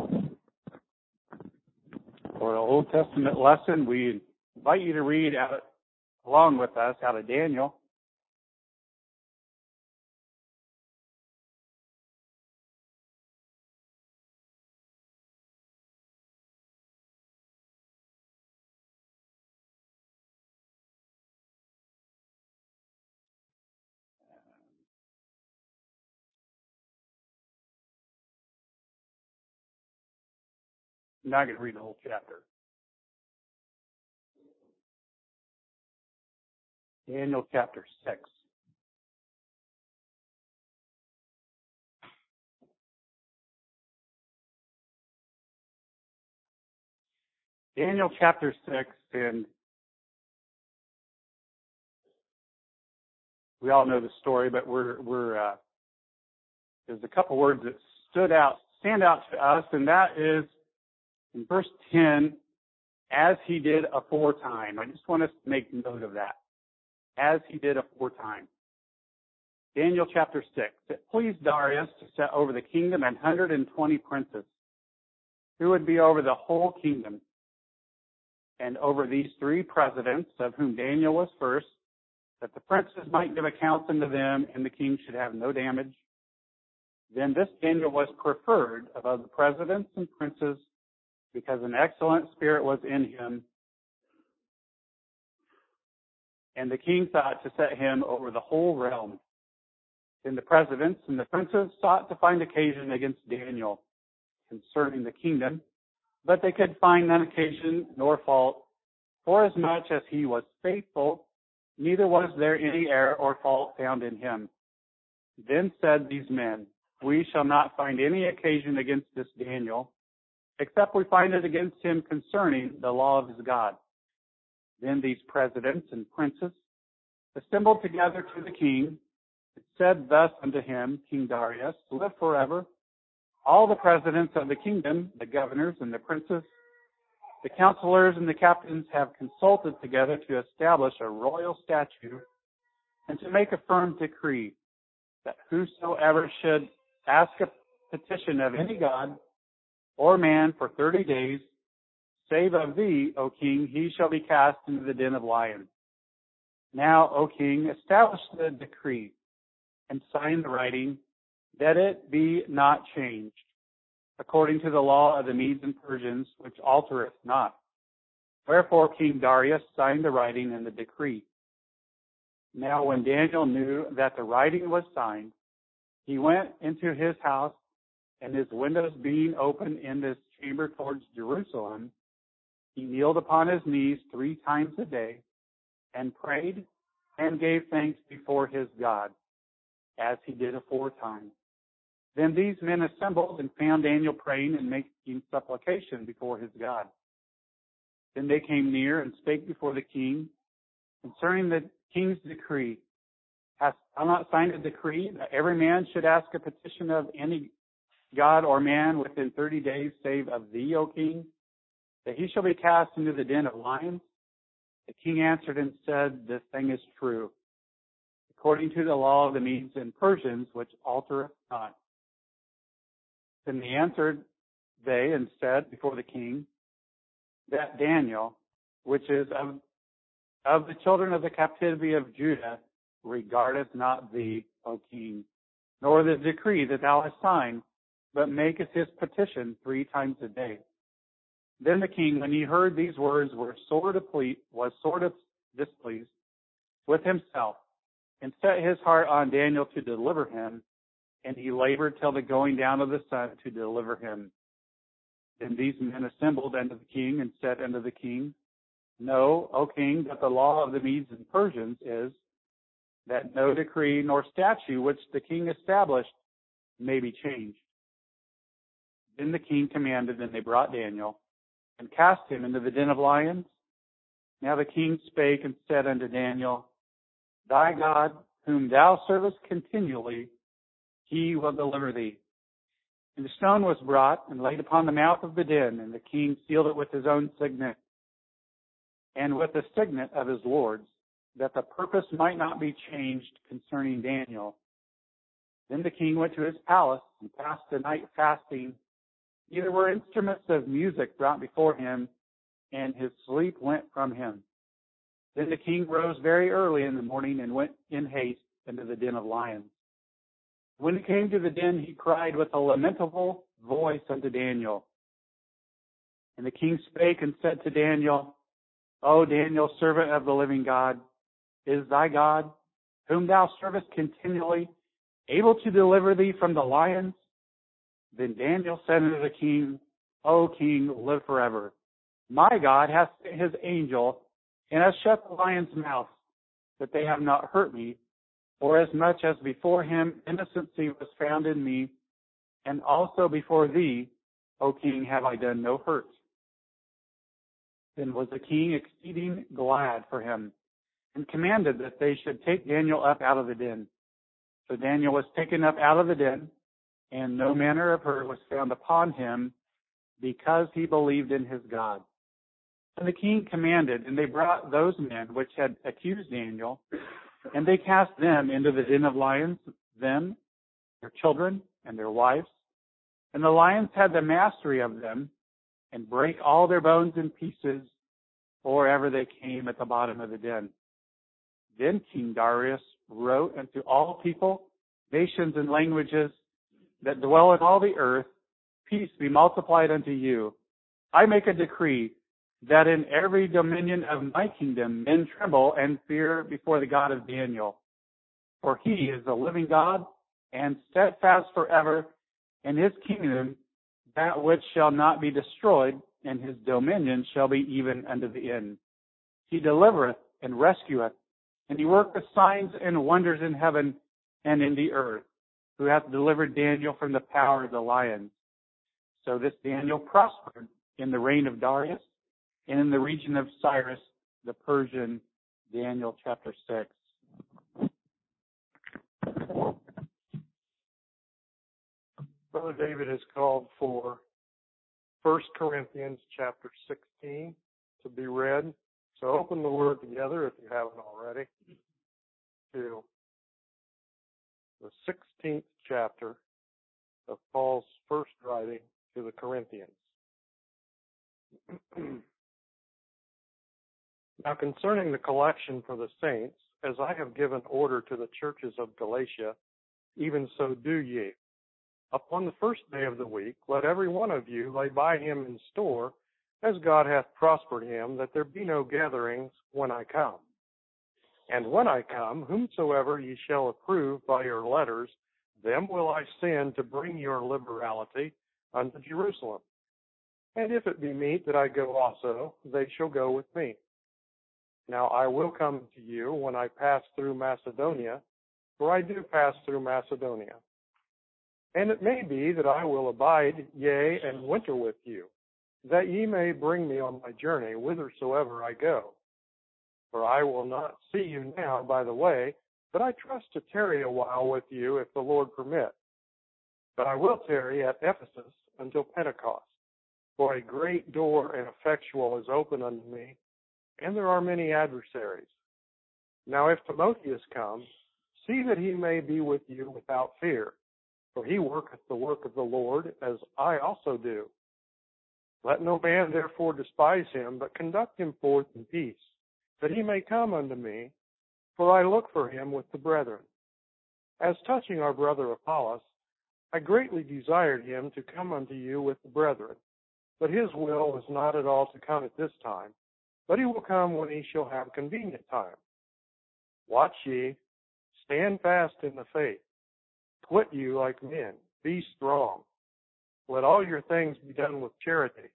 For the Old Testament lesson, we invite you to read along with us out of Daniel. I'm not going to read the whole chapter. Daniel chapter 6. Daniel chapter 6, and we all know the story, but there's a couple words that stand out to us, and that is in verse 10, as he did aforetime. I just want us to make note of that. As he did aforetime. Daniel chapter 6. It pleased Darius to set over the kingdom 120 princes, who would be over the whole kingdom, and over these 3 presidents, of whom Daniel was first, that the princes might give accounts unto them, and the king should have no damage. Then this Daniel was preferred above the presidents and princes, because an excellent spirit was in him, and the king thought to set him over the whole realm. Then the presidents and the princes sought to find occasion against Daniel concerning the kingdom, but they could find none occasion nor fault, forasmuch as he was faithful, neither was there any error or fault found in him. Then said these men, we shall not find any occasion against this Daniel, except we find it against him concerning the law of his God. Then these presidents and princes assembled together to the king, and said thus unto him, King Darius, live forever. All the presidents of the kingdom, the governors and the princes, the counselors and the captains have consulted together to establish a royal statute and to make a firm decree that whosoever should ask a petition of any god or man for 30 days, save of thee, O king, he shall be cast into the den of lions. Now, O king, establish the decree and sign the writing, that it be not changed, according to the law of the Medes and Persians, which altereth not. Wherefore King Darius signed the writing and the decree. Now when Daniel knew that the writing was signed, he went into his house, and his windows being open in this chamber towards Jerusalem, he kneeled upon his knees 3 times a day, and prayed and gave thanks before his God, as he did aforetime. Then these men assembled and found Daniel praying and making supplication before his God. Then they came near and spake before the king concerning the king's decree. Hast thou not signed a decree that every man should ask a petition of any god or man within 30 days, save of thee, O king, that he shall be cast into the den of lions? The king answered and said, this thing is true, according to the law of the Medes and Persians, which altereth not. Then they answered and said before the king, that Daniel, which is of the children of the captivity of Judah, regardeth not thee, O king, nor the decree that thou hast signed, but maketh his petition 3 times a day. Then the king, when he heard these words, was sore displeased with himself, and set his heart on Daniel to deliver him, and he labored till the going down of the sun to deliver him. Then these men assembled unto the king, and said unto the king, Know, O king, that the law of the Medes and Persians is, that no decree nor statute which the king established may be changed. Then the king commanded, and they brought Daniel, and cast him into the den of lions. Now the king spake and said unto Daniel, Thy God, whom thou servest continually, he will deliver thee. And the stone was brought and laid upon the mouth of the den, and the king sealed it with his own signet, and with the signet of his lords, that the purpose might not be changed concerning Daniel. Then the king went to his palace and passed the night fasting neither were instruments of music brought before him, and his sleep went from him. Then the king rose very early in the morning and went in haste into the den of lions. When he came to the den, he cried with a lamentable voice unto Daniel. And the king spake and said to Daniel, O Daniel, servant of the living God, is thy God, whom thou servest continually, able to deliver thee from the lions? Then Daniel said unto the king, O king, live forever. My God hath sent his angel, and hath shut the lions' mouths, that they have not hurt me, or as much as before him innocency was found in me, and also before thee, O king, have I done no hurt. Then was the king exceeding glad for him, and commanded that they should take Daniel up out of the den. So Daniel was taken up out of the den, and no manner of hurt was found upon him, because he believed in his God. And the king commanded, and they brought those men which had accused Daniel, and they cast them into the den of lions, them, their children, and their wives. And the lions had the mastery of them, and brake all their bones in pieces, or ever they came at the bottom of the den. Then King Darius wrote unto all people, nations, and languages that dwell in all the earth, peace be multiplied unto you. I make a decree that in every dominion of my kingdom men tremble and fear before the God of Daniel. For he is the living God, and steadfast forever, and his kingdom that which shall not be destroyed, and his dominion shall be even unto the end. He delivereth and rescueth, and he worketh signs and wonders in heaven and in the earth, who hath delivered Daniel from the power of the lions. So this Daniel prospered in the reign of Darius, and in the region of Cyrus the Persian. Daniel chapter 6. Brother David has called for 1 Corinthians chapter 16 to be read. So open the Word together, if you haven't already, to the 16th chapter of Paul's first writing to the Corinthians. Now concerning the collection for the saints, as I have given order to the churches of Galatia, even so do ye. Upon the first day of the week, let every one of you lay by him in store, as God hath prospered him, that there be no gatherings when I come. And when I come, whomsoever ye shall approve by your letters, them will I send to bring your liberality unto Jerusalem. And if it be meet that I go also, they shall go with me. Now I will come to you when I pass through Macedonia, for I do pass through Macedonia. And it may be that I will abide, yea, and winter with you, that ye may bring me on my journey whithersoever I go. For I will not see you now by the way, but I trust to tarry a while with you if the Lord permit. But I will tarry at Ephesus until Pentecost, for a great door and effectual is open unto me, and there are many adversaries. Now if Timotheus comes, see that he may be with you without fear, for he worketh the work of the Lord, as I also do. Let no man therefore despise him, but conduct him forth in peace, that he may come unto me, for I look for him with the brethren. As touching our brother Apollos, I greatly desired him to come unto you with the brethren, but his will was not at all to come at this time, but he will come when he shall have convenient time. Watch ye, stand fast in the faith, quit you like men, be strong. Let all your things be done with charity.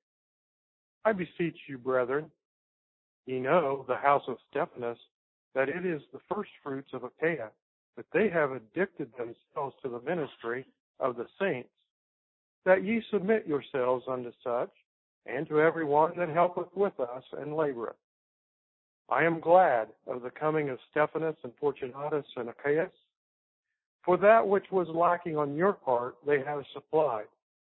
I beseech you, brethren, ye know the house of Stephanas, that it is the firstfruits of Achaia, that they have addicted themselves to the ministry of the saints, that ye submit yourselves unto such, and to every one that helpeth with us and laboreth. I am glad of the coming of Stephanas and Fortunatus and Achaeus, for that which was lacking on your part they have supplied.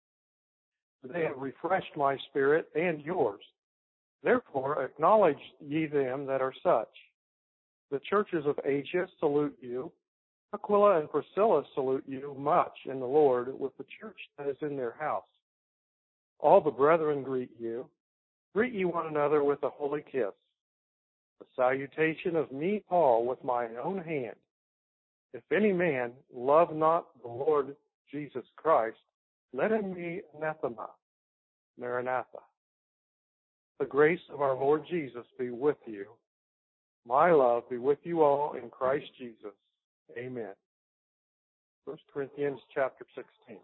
They have refreshed my spirit and yours. Therefore acknowledge ye them that are such. The churches of Asia salute you. Aquila and Priscilla salute you much in the Lord with the church that is in their house. All the brethren greet you. Greet ye one another with a holy kiss. The salutation of me, Paul, with mine own hand. If any man love not the Lord Jesus Christ, let him be anathema. Maranatha. The grace of our Lord Jesus be with you. My love be with you all in Christ Jesus. Amen. 1 Corinthians chapter 16.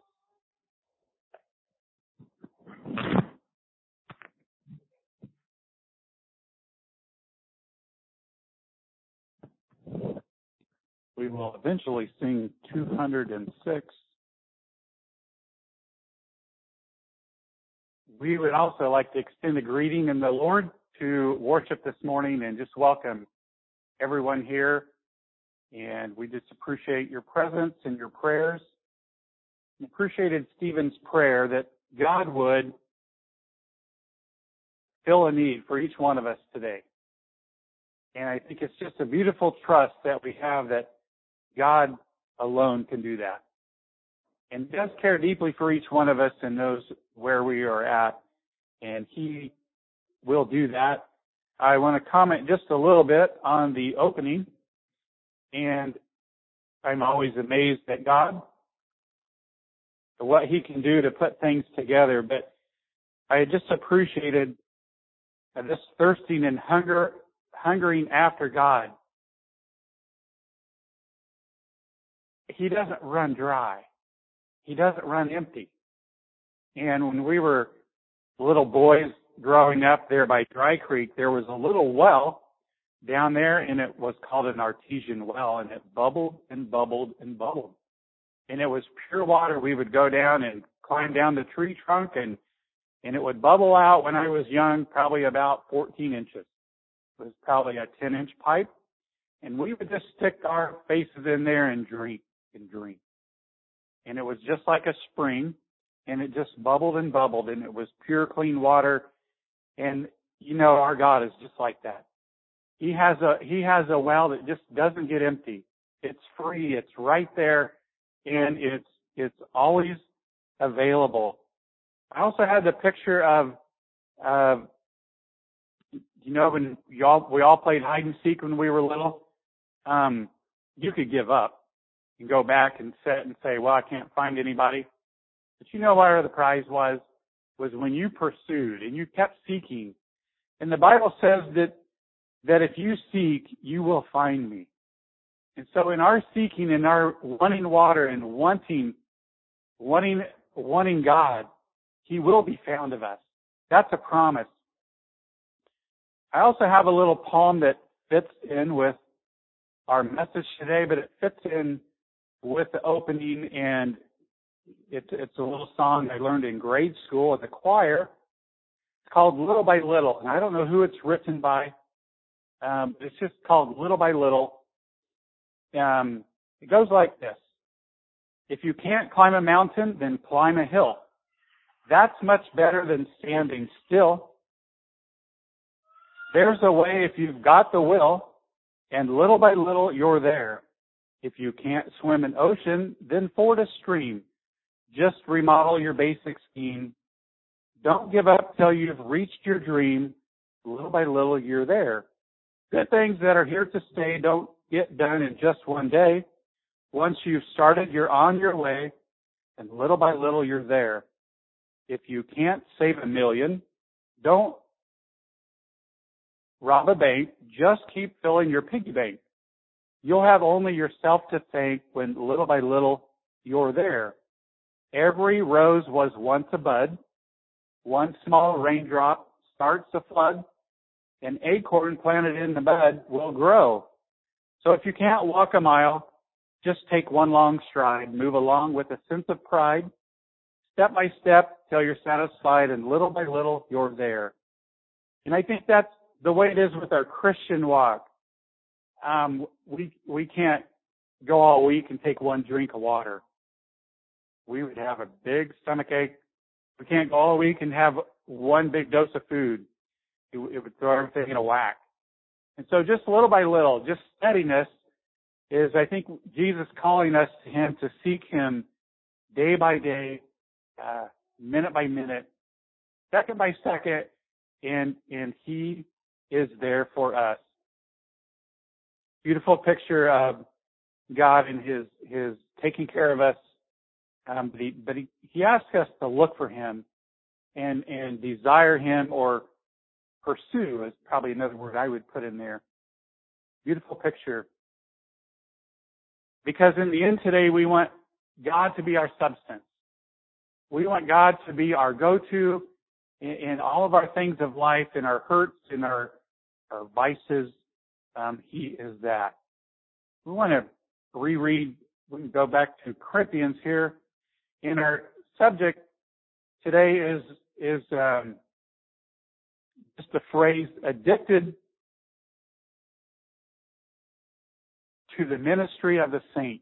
We will eventually sing 206. We would also like to extend a greeting in the Lord to worship this morning and just welcome everyone here. And we just appreciate your presence and your prayers. We appreciated Stephen's prayer that God would fill a need for each one of us today. And I think it's just a beautiful trust that we have that God alone can do that. And does care deeply for each one of us and knows where we are at. And He will do that. I want to comment just a little bit on the opening. And I'm always amazed at God, what He can do to put things together. But I just appreciated this thirsting and hungering after God. He doesn't run dry. He doesn't run empty. And when we were little boys growing up there by Dry Creek, there was a little well down there, and it was called an artesian well, and it bubbled and bubbled and bubbled. And it was pure water. We would go down and climb down the tree trunk, and it would bubble out when I was young, probably about 14 inches. It was probably a 10-inch pipe. And we would just stick our faces in there and drink and drink. And it was just like a spring, and it just bubbled and bubbled, and it was pure, clean water. And, you know, our God is just like that. He has a well that just doesn't get empty. It's free. It's right there, and it's always available. I also had the picture of you know, when we all played hide and seek when we were little. You could give up and go back and sit and say, well, I can't find anybody. But you know where the prize was when you pursued and you kept seeking. And the Bible says that if you seek, you will find me. And so in our seeking and our wanting water and wanting God, He will be found of us. That's a promise. I also have a little poem that fits in with our message today, but it fits in with the opening, and it's a little song I learned in grade school at the choir. It's called Little by Little, and I don't know who it's written by. It's just called Little by Little. It goes like this. If you can't climb a mountain, then climb a hill. That's much better than standing still. There's a way if you've got the will, and little by little you're there. If you can't swim an ocean, then ford a stream. Just remodel your basic scheme. Don't give up till you've reached your dream. Little by little you're there. Good things that are here to stay don't get done in just one day. Once you've started, you're on your way, and little by little you're there. If you can't save $1 million, don't rob a bank. Just keep filling your piggy bank. You'll have only yourself to thank when little by little you're there. Every rose was once a bud. One small raindrop starts a flood. An acorn planted in the bud will grow. So if you can't walk a mile, just take one long stride. Move along with a sense of pride. Step by step till you're satisfied, and little by little you're there. And I think that's the way it is with our Christian walk. We can't go all week and take one drink of water. We would have a big stomachache. We can't go all week and have one big dose of food. It would throw everything in a whack. And so just little by little, just steadiness is, I think, Jesus calling us to Him to seek Him day by day, minute by minute, second by second, and He is there for us. Beautiful picture of God and His taking care of us. But he asks us to look for Him and desire Him, or pursue is probably another word I would put in there. Beautiful picture. Because in the end today, we want God to be our substance. We want God to be our go-to in all of our things of life, in our hurts, in our vices. He is that. We want to reread. We can go back to Corinthians here. In our subject today is just the phrase "addicted to the ministry of the saints."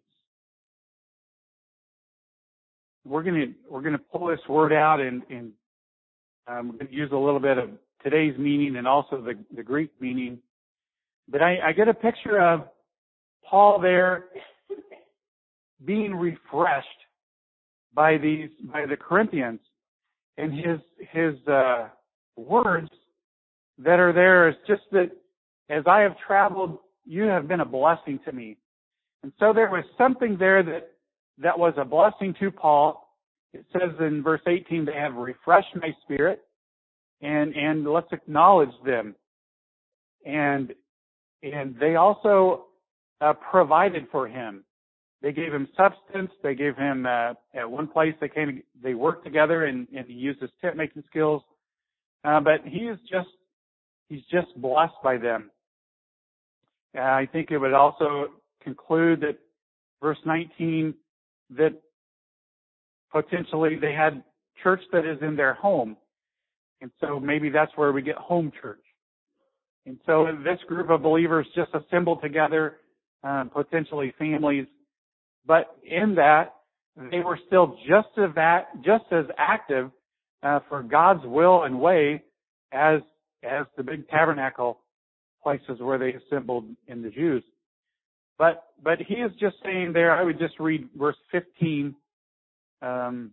We're gonna pull this word out and we're going to use a little bit of today's meaning and also the Greek meaning. But I get a picture of Paul there being refreshed by the Corinthians, and his words that are there is just that, as I have traveled, you have been a blessing to me. And so there was something there that was a blessing to Paul. It says in verse 18, they have refreshed my spirit, and let's acknowledge them. And they also provided for him. They gave him substance. They gave him at one place they worked together and he used his tent making skills. But he's just blessed by them. I think it would also conclude that verse 19, that potentially they had church that is in their home. And so maybe that's where we get home church. And so this group of believers just assembled together, potentially families, but in that they were still just as active for God's will and way as the big tabernacle places where they assembled in the Jews. But he is just saying there, I would just read verse 15 and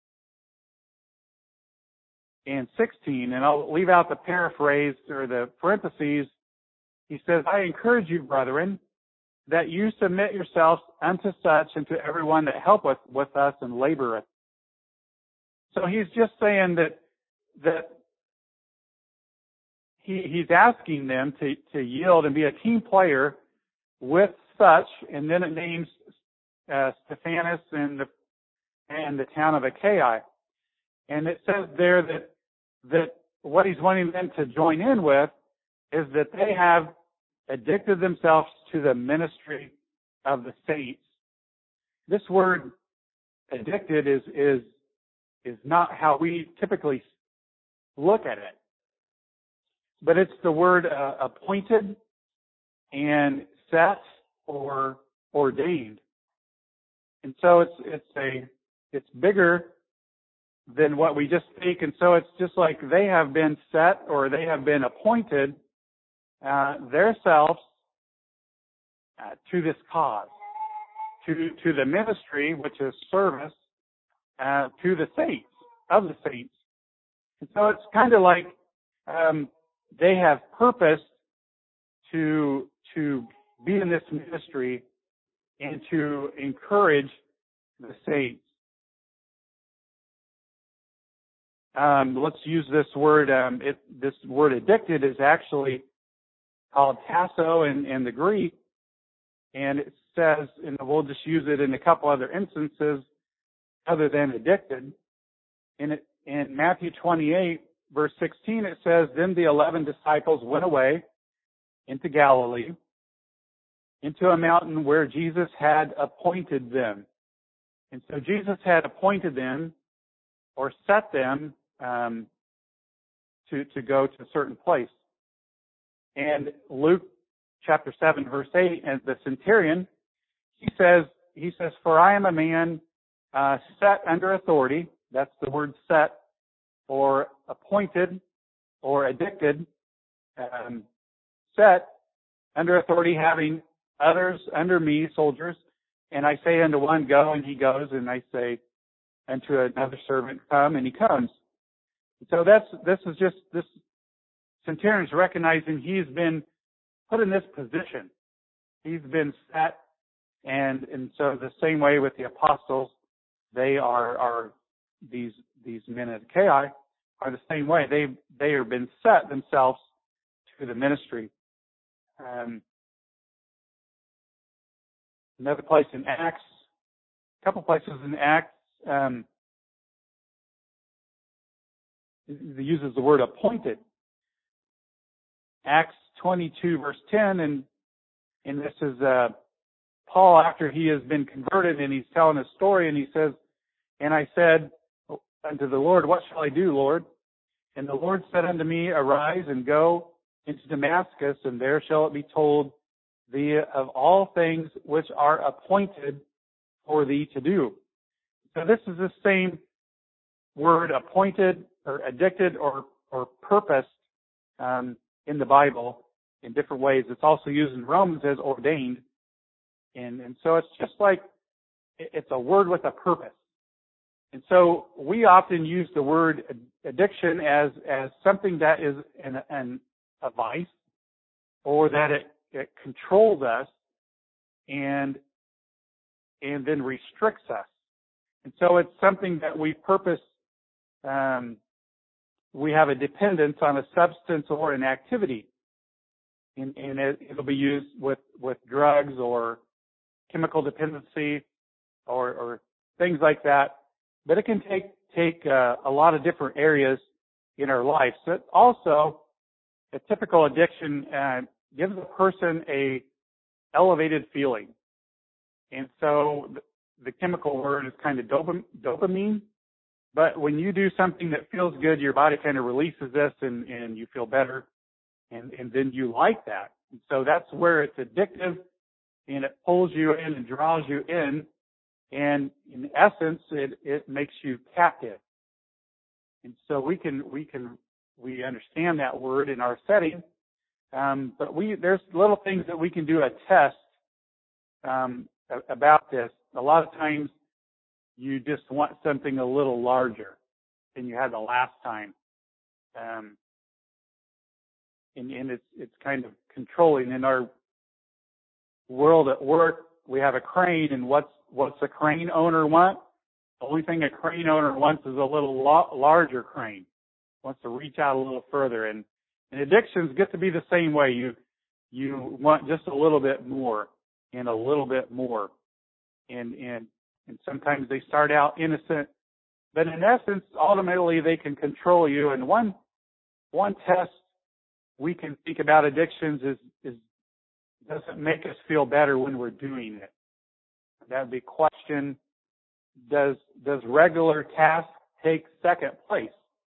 16, and I'll leave out the paraphrase or the parentheses. He says, I encourage you, brethren, that you submit yourselves unto such and to everyone that helpeth with us and laboreth. So he's just saying that he's asking them to yield and be a team player with such, and then it names Stephanas and the town of Achaia. And it says there that what he's wanting them to join in with is that they have addicted themselves to the ministry of the saints. This word addicted is not how we typically look at it, but it's the word appointed and set or ordained. And so it's bigger than what we just speak. And so it's just like they have been set or they have been appointed themselves to this cause, to the ministry, which is service to the saints, of the saints. And so it's kind of like they have purposed to be in this ministry and to encourage the saints. Let's use this word. This word addicted is actually called tasso in the Greek, and it says, and we'll just use it in a couple other instances other than addicted. In Matthew 28, verse 16, it says, then the 11 disciples went away into Galilee, into a mountain where Jesus had appointed them. And so Jesus had appointed them or set them to go to a certain place. And Luke chapter 7, verse 8, and the centurion, he says, for I am a man set under authority. That's the word set, or appointed, or addicted. Set under authority, having others under me, soldiers. And I say unto one, go, and he goes. And I say unto another servant, come, and he comes. So this centurion is recognizing he's been put in this position. He's been set, and so the same way with the apostles, they are these men at Achaia are the same way. They have been set themselves to the ministry. Another place in Acts, a couple places in Acts, it uses the word appointed. Acts 22 verse 10, and this is Paul after he has been converted, and he's telling a story, and he says, "And I said unto the Lord, what shall I do, Lord? And the Lord said unto me, Arise and go into Damascus, and there shall it be told thee of all things which are appointed for thee to do." So this is the same word, appointed or addicted or purposed, in the Bible in different ways. It's also used in Romans as ordained. And so it's just like it's a word with a purpose. And so we often use the word addiction as something that is a vice, or that it controls us and then restricts us. And so it's something that we purpose. We have a dependence on a substance or an activity, and it'll be used with drugs or chemical dependency or things like that. But it can take a lot of different areas in our life. So also, a typical addiction gives a person a elevated feeling, and so the chemical word is kind of dopamine. But when you do something that feels good, your body kind of releases this, and you feel better, and then you like that. And so that's where it's addictive, and it pulls you in and draws you in, and in essence, it makes you captive. And so we understand that word in our setting, but there's little things that we can do a test about this. A lot of times, you just want something a little larger than you had the last time. And it's kind of controlling. In our world at work, we have a crane, and what's a crane owner want? The only thing a crane owner wants is a little larger crane. Wants to reach out a little further. And addictions get to be the same way. You want just a little bit more and a little bit more. And sometimes they start out innocent, but in essence, ultimately they can control you. And one test we can think about addictions is does it make us feel better when we're doing it? That would be question: Does regular tasks take second place?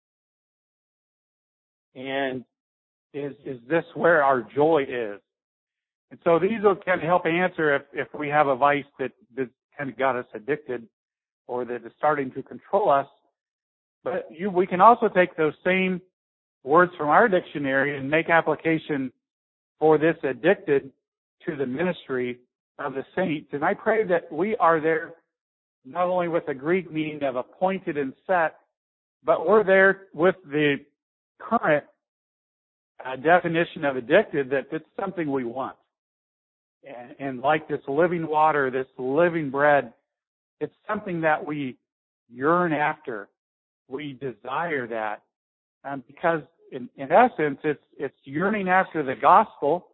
And is this where our joy is? And so these will kind of help answer if we have a vice that kind of got us addicted, or that is starting to control us. But we can also take those same words from our dictionary and make application for this addicted to the ministry of the saints. And I pray that we are there not only with the Greek meaning of appointed and set, but we're there with the current definition of addicted, that it's something we want. And like this living water, this living bread, it's something that we yearn after. We desire that. Because in essence, it's yearning after the gospel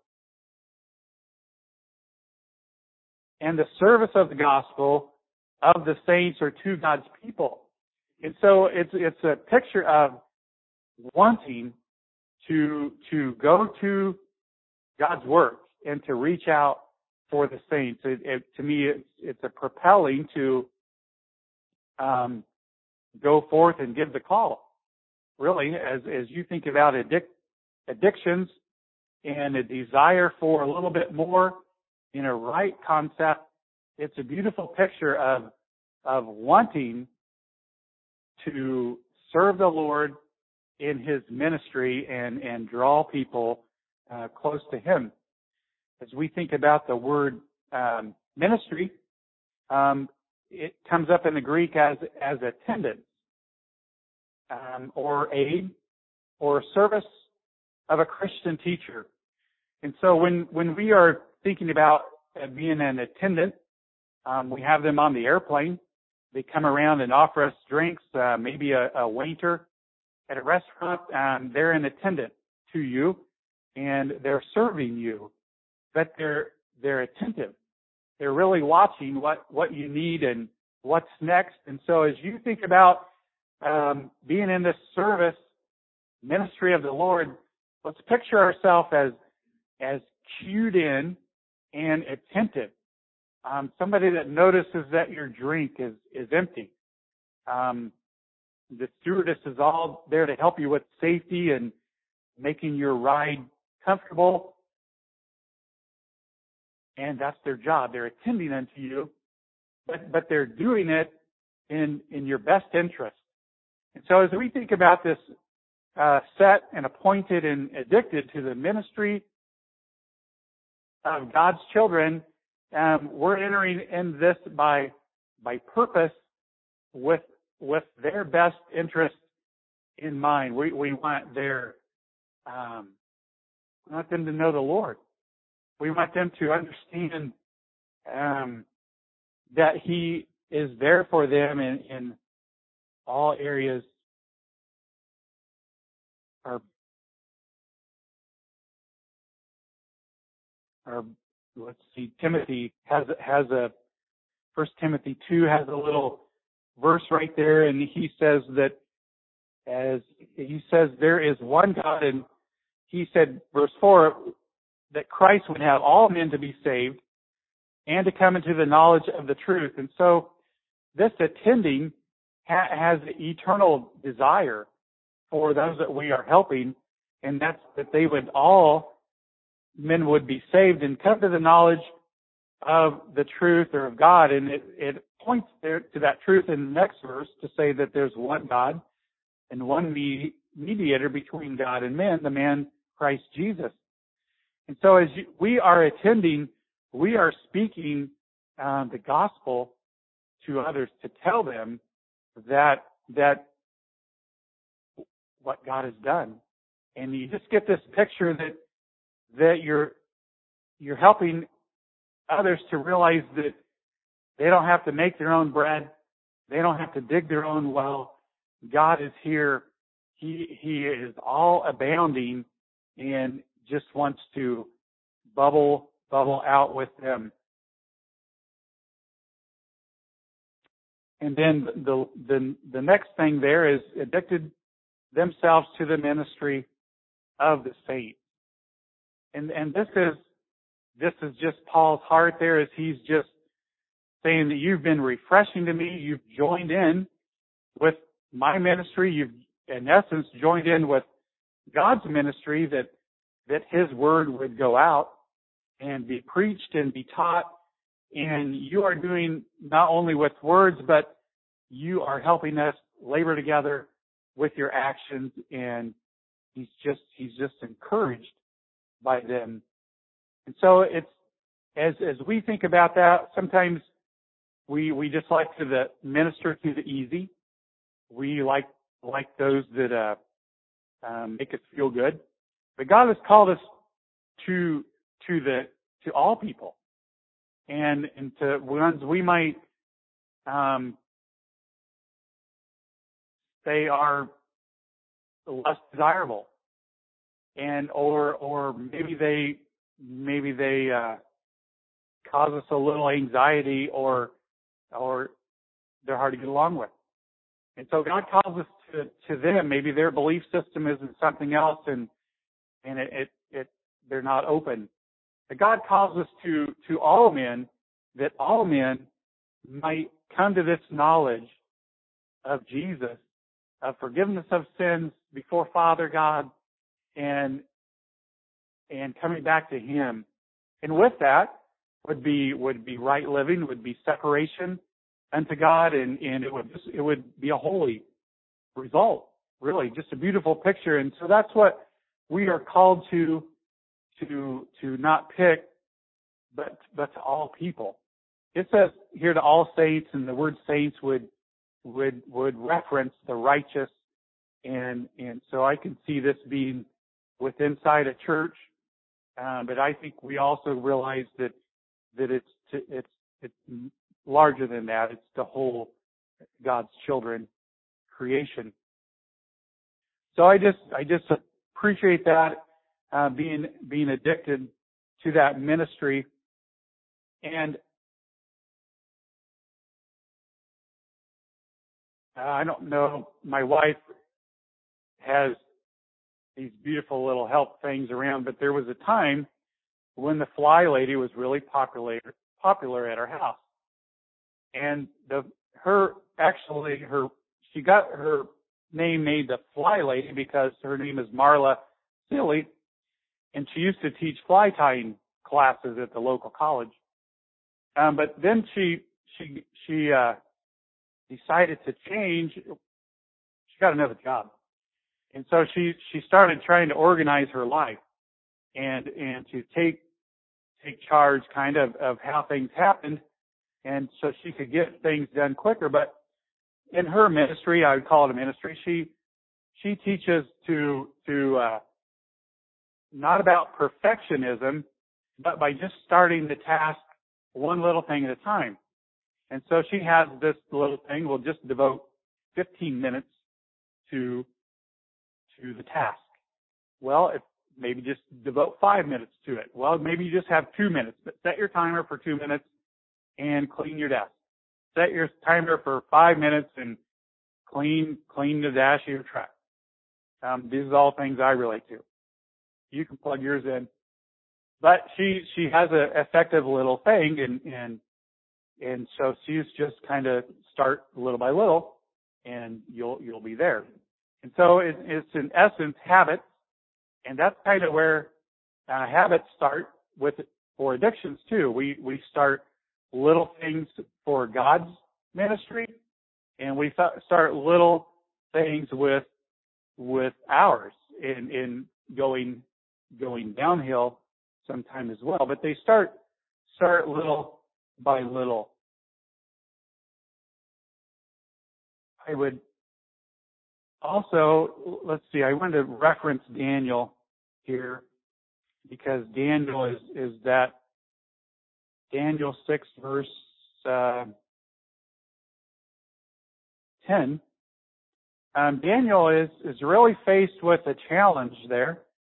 and the service of the gospel of the saints or to God's people. And so it's a picture of wanting to go to God's work and to reach out for the saints. To me, it's a propelling to go forth and give the call. Really, as you think about addictions and a desire for a little bit more in a right concept, it's a beautiful picture of wanting to serve the Lord in His ministry and draw people close to Him. As we think about the word ministry, it comes up in the Greek as attendance. or aid or service of a Christian teacher. And so when we are thinking about being an attendant, we have them on the airplane. They come around and offer us drinks, maybe a waiter at a restaurant. They're an attendant to you, and they're serving you, but they're attentive. They're really watching what you need and what's next. And so as you think about being in this service ministry of the Lord, let's picture ourselves as cued in and attentive. Somebody that notices that your drink is empty. The stewardess is all there to help you with safety and making your ride comfortable. And that's their job. They're attending unto you, but they're doing it in your best interest. And so as we think about this set and appointed and addicted to the ministry of God's children, we're entering in this by purpose with their best interest in mind. We want we want them to know the Lord. We want them to understand that He is there for them in all areas. Or let's see, Timothy has a 1 Timothy 2 has a little verse right there, and he says that there is one God, and he said, verse 4, that Christ would have all men to be saved and to come into the knowledge of the truth. And so this attending has an eternal desire for those that we are helping, and that's that men would be saved and come to the knowledge of the truth or of God. And it points there to that truth in the next verse to say that there's one God and one mediator between God and men, the man Christ Jesus. And so as we are attending, we are speaking the gospel to others to tell them that what God has done. And you just get this picture that you're helping others to realize that they don't have to make their own bread. They don't have to dig their own well. God is here. He is all abounding and just wants to bubble out with them. And then the next thing there is addicted themselves to the ministry of the saints. And this is just Paul's heart there, as he's just saying that you've been refreshing to me. You've joined in with my ministry. You've, in essence, joined in with God's ministry, that His word would go out and be preached and be taught. And you are doing not only with words, but you are helping us labor together with your actions. And he's just encouraged by them. And so it's, as we think about that, sometimes we just like to minister to the easy. We like those that make us feel good. But God has called us to all people, and to ones we might say are less desirable, and or maybe they cause us a little anxiety, or they're hard to get along with. And so God calls us to them. Maybe their belief system isn't something else, and they're not open. But God calls us to all men, that all men might come to this knowledge of Jesus, of forgiveness of sins before Father God, and coming back to Him. And with that would be right living, would be separation unto God, and it would be a holy result. Really, just a beautiful picture. And so that's what we are called to not pick, but to all people. It says here to all saints, and the word saints would reference the righteous And so I can see this being within inside a church, but I think we also realize that it's larger than that. It's the whole God's children creation. So I just appreciate that, being addicted to that ministry. And I don't know, my wife has these beautiful little help things around, but there was a time when the Fly Lady was really popular at our house. And she got her name made the Fly Lady because her name is Marla Silly, and she used to teach fly tying classes at the local college. But then she decided to change. She got another job, and so she started trying to organize her life and to take charge kind of how things happened, and so she could get things done quicker. But in her ministry, I would call it a ministry, she teaches to not about perfectionism, but by just starting the task one little thing at a time. And so she has this little thing. We'll just devote 15 minutes to the task. Well, maybe just devote 5 minutes to it. Well, maybe you just have 2 minutes, but set your timer for 2 minutes and clean your desk. Set your timer for 5 minutes and clean the dash of your truck. These are all things I relate to. You can plug yours in. But she has an effective little thing, and so she's just kind of start little by little, and you'll be there. And so it's in essence habits, and that's kind of where habits start with for addictions too. We start little things for God's ministry, and we start little things with ours in going downhill sometime as well. But they start little by little. I would also, let's see, I wanted to reference Daniel here because Daniel is that Daniel 6 verse 10. Daniel is really faced with a challenge there.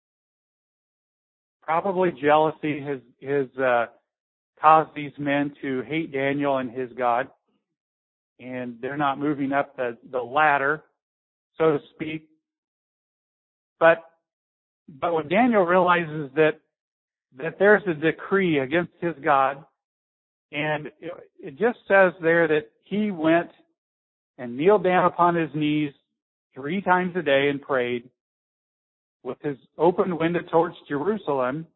Probably jealousy has caused these men to hate Daniel and his God, and they're not moving up the ladder, so to speak. But when Daniel realizes that there's a decree against his God, and it just says there that he went and kneeled down upon his knees 3 times a day and prayed with his open window towards Jerusalem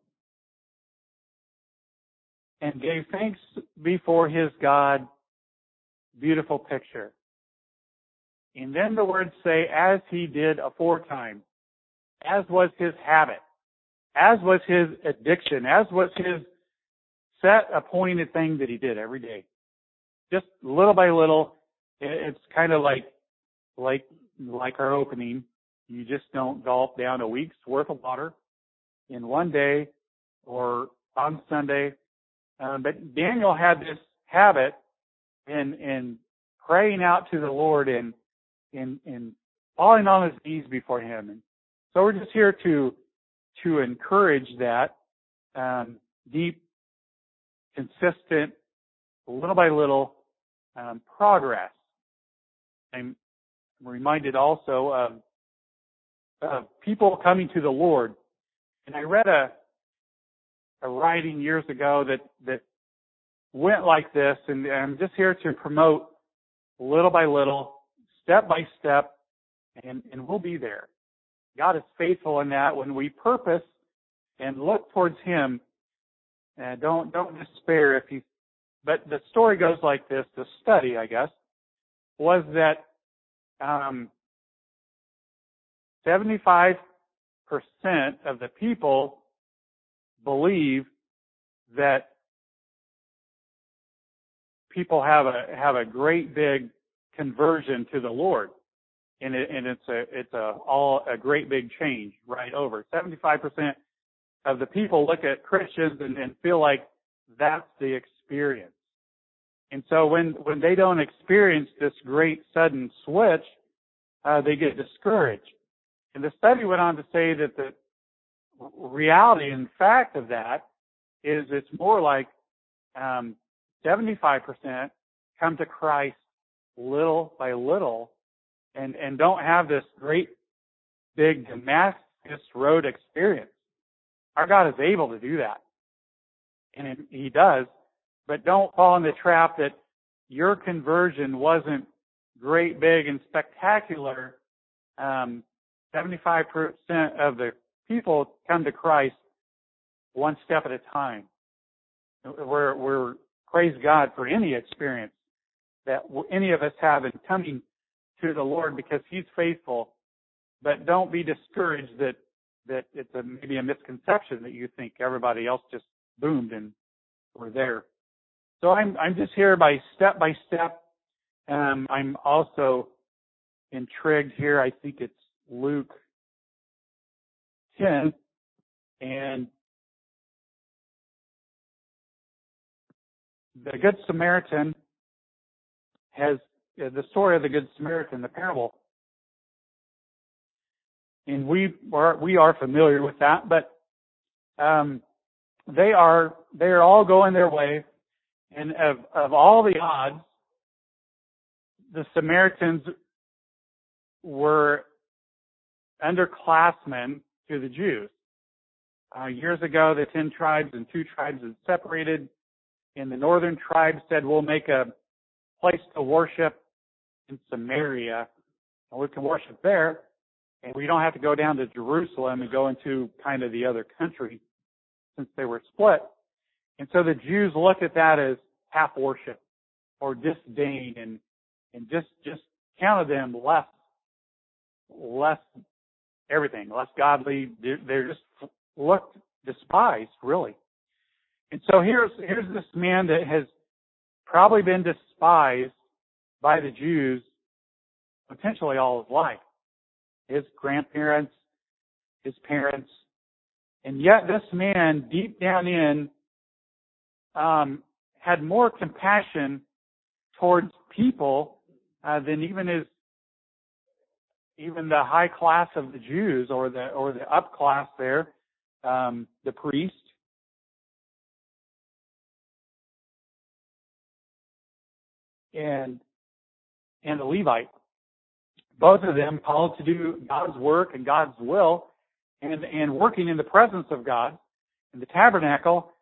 and gave thanks before his God. Beautiful picture. And then the words say, as he did aforetime, as was his habit, as was his addiction, as was his set appointed thing that he did every day. Just little by little, it's kind of like our opening. You just don't gulp down a week's worth of water in one day or on Sunday. But Daniel had this habit in praying out to the Lord and falling on his knees before him. And so we're just here to encourage that deep, consistent, little by little progress. I'm reminded also of people coming to the Lord. And I read a writing years ago that went like this, and I'm just here to promote little by little, step by step, and we'll be there. God is faithful in that when we purpose and look towards Him. Don't despair but the story goes like this, the study, I guess, was that 75% of the people believe that people have a great big conversion to the Lord. and it's a great big change right over. 75% of the people look at Christians and feel like that's the experience. And so when they don't experience this great sudden switch, they get discouraged. And the study went on to say that the reality and fact of that is it's more like 75% come to Christ little by little and don't have this great big Damascus Road experience. Our God is able to do that. And He does. But don't fall in the trap that your conversion wasn't great, big, and spectacular. 75% of the people come to Christ one step at a time. We're praise God for any experience that any of us have in coming to the Lord because He's faithful. But don't be discouraged that it's maybe a misconception that you think everybody else just boomed and we're there. So I'm just here by step. I'm also intrigued here. I think it's Luke 10, and the Good Samaritan has the story of the Good Samaritan, the parable, and we are familiar with that. But they are all going their way. And of all the odds, the Samaritans were underclassmen to the Jews. Years ago, the 10 tribes and 2 tribes had separated, and the northern tribe said, we'll make a place to worship in Samaria, and we can worship there, and we don't have to go down to Jerusalem and go into kind of the other country since they were split. And so the Jews looked at that as half worship or disdain and just counted them less everything, less godly. They're just looked despised, really. And so here's this man that has probably been despised by the Jews potentially all his life. His grandparents, his parents. And yet this man, deep down in, had more compassion towards people than even the high class of the Jews or the up class there, the priest. And the Levite. Both of them called to do God's work and God's will and working in the presence of God in the tabernacle.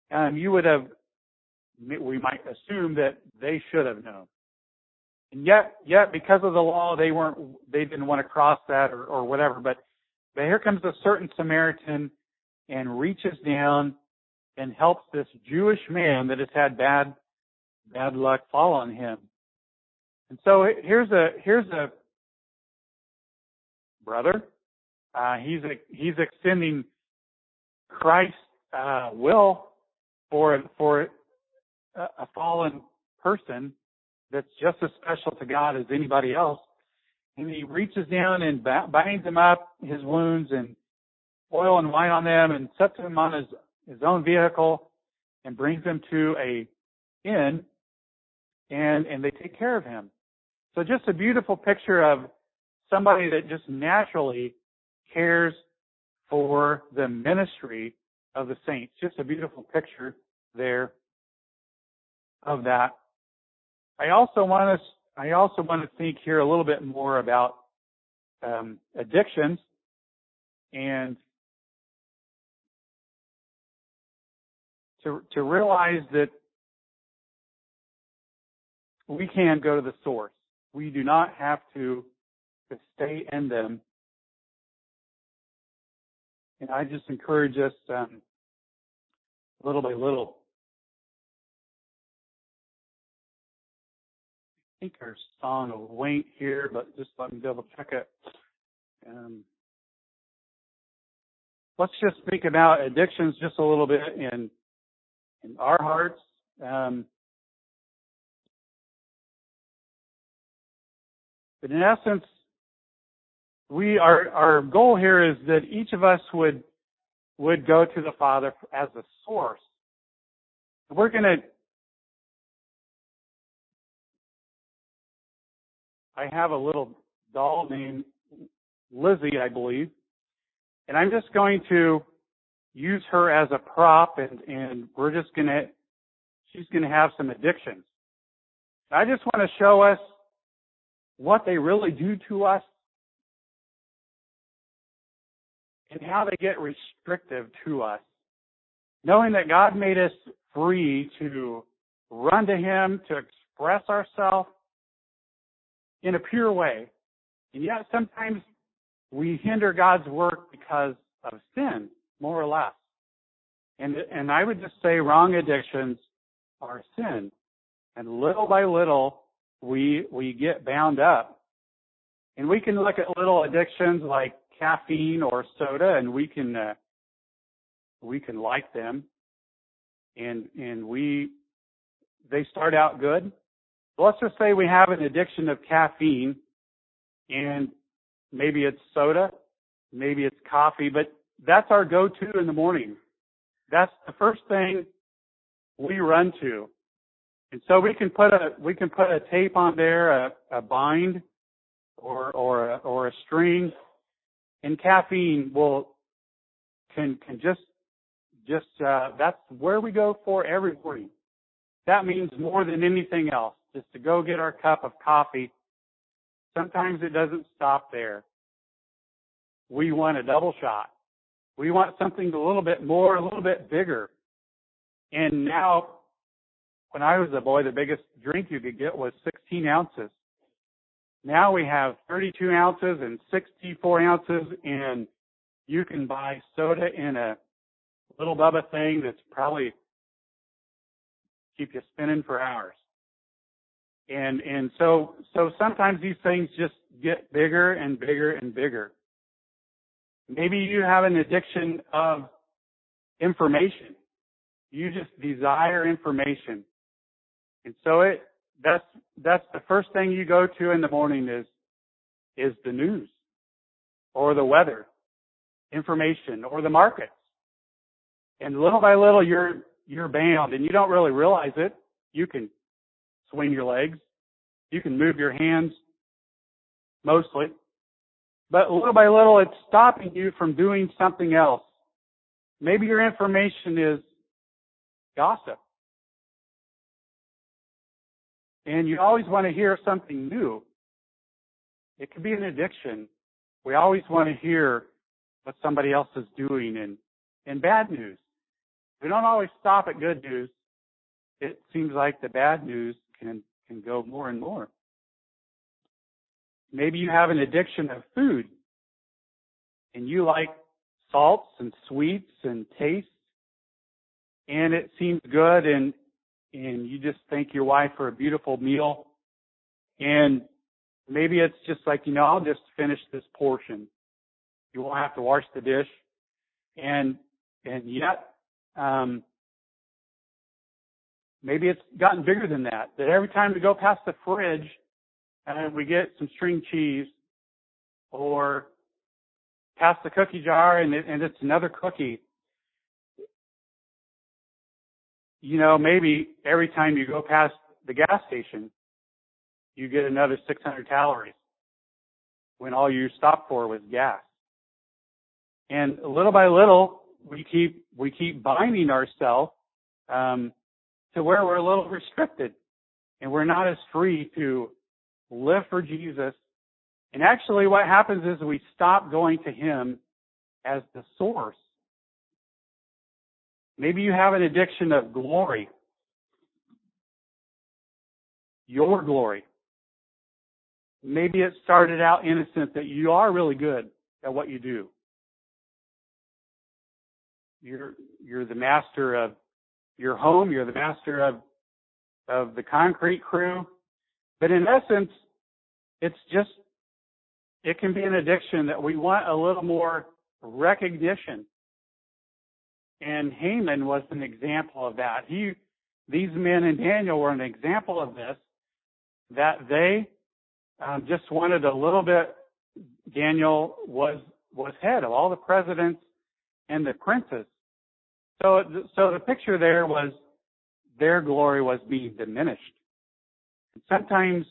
We might assume that they should have known. And yet because of the law, they didn't want to cross that or whatever. But here comes a certain Samaritan and reaches down and helps this Jewish man that has had bad luck fall on him. And so here's a brother. He's extending Christ's will for a fallen person that's just as special to God as anybody else. And he reaches down and binds him up, his wounds, and oil and wine on them, and sets him on his own vehicle and brings him to a inn, and they take care of him. So just a beautiful picture of somebody that just naturally cares for the ministry of the saints. Just a beautiful picture there of that. I also want to think here a little bit more about addictions and to realize that we can go to the source. We do not have to stay in them. And I just encourage us little by little. I think our song will wait here, but just let me double check it. Let's just think about addictions just a little bit in our hearts. But in essence, our goal here is that each of us would go to the Father as a source. We're going to, I have a little doll named Lizzie, I believe, and I'm just going to use her as a prop, and we're just going to, she's going to have some addictions. I just want to show us what they really do to us and how they get restrictive to us. Knowing that God made us free to run to Him, to express ourselves in a pure way. And yet sometimes we hinder God's work because of sin, more or less. And I would just say wrong addictions are sin. And little by little, we get bound up. And we can look at little addictions like caffeine or soda, and we can like them. And they start out good. So let's just say we have an addiction of caffeine, and maybe it's soda, maybe it's coffee, but that's our go-to in the morning. That's the first thing we run to. And so we can put a tape on there, a bind or a string, and caffeine can just that's where we go for every morning. That means more than anything else, just to go get our cup of coffee. Sometimes it doesn't stop there. We want a double shot. We want something a little bit more, a little bit bigger. And now, when I was a boy, the biggest drink you could get was 16 ounces. Now we have 32 ounces and 64 ounces, and you can buy soda in a little Bubba thing that's probably keep you spinning for hours. And so sometimes these things just get bigger and bigger and bigger. Maybe you have an addiction of information. You just desire information. And so that's the first thing you go to in the morning is the news or the weather, information, or the markets. And little by little you're bound, and you don't really realize it. You can swing your legs, you can move your hands mostly, but little by little it's stopping you from doing something else. Maybe your information is gossip. And you always want to hear something new. It could be an addiction. We always want to hear what somebody else is doing and bad news. We don't always stop at good news. It seems like the bad news can go more and more. Maybe you have an addiction of food, and you like salts and sweets and tastes, and it seems good, and you just thank your wife for a beautiful meal, and maybe it's just like, I'll just finish this portion. You won't have to wash the dish, and yet maybe it's gotten bigger than that. That every time we go past the fridge and we get some string cheese, or past the cookie jar and it's another cookie. Maybe every time you go past the gas station, you get another 600 calories when all you stopped for was gas. And little by little, we keep binding ourselves to where we're a little restricted, and we're not as free to live for Jesus. And actually what happens is we stop going to Him as the source. Maybe you have an addiction of glory. Your glory. Maybe it started out innocent, that you are really good at what you do. You're the master of your home. You're the master of the concrete crew. But in essence, it can be an addiction that we want a little more recognition. And Haman was an example of that. These men in Daniel were an example of this, that they just wanted a little bit Daniel was head of all the presidents and the princes. So the picture there was their glory was being diminished. Sometimes,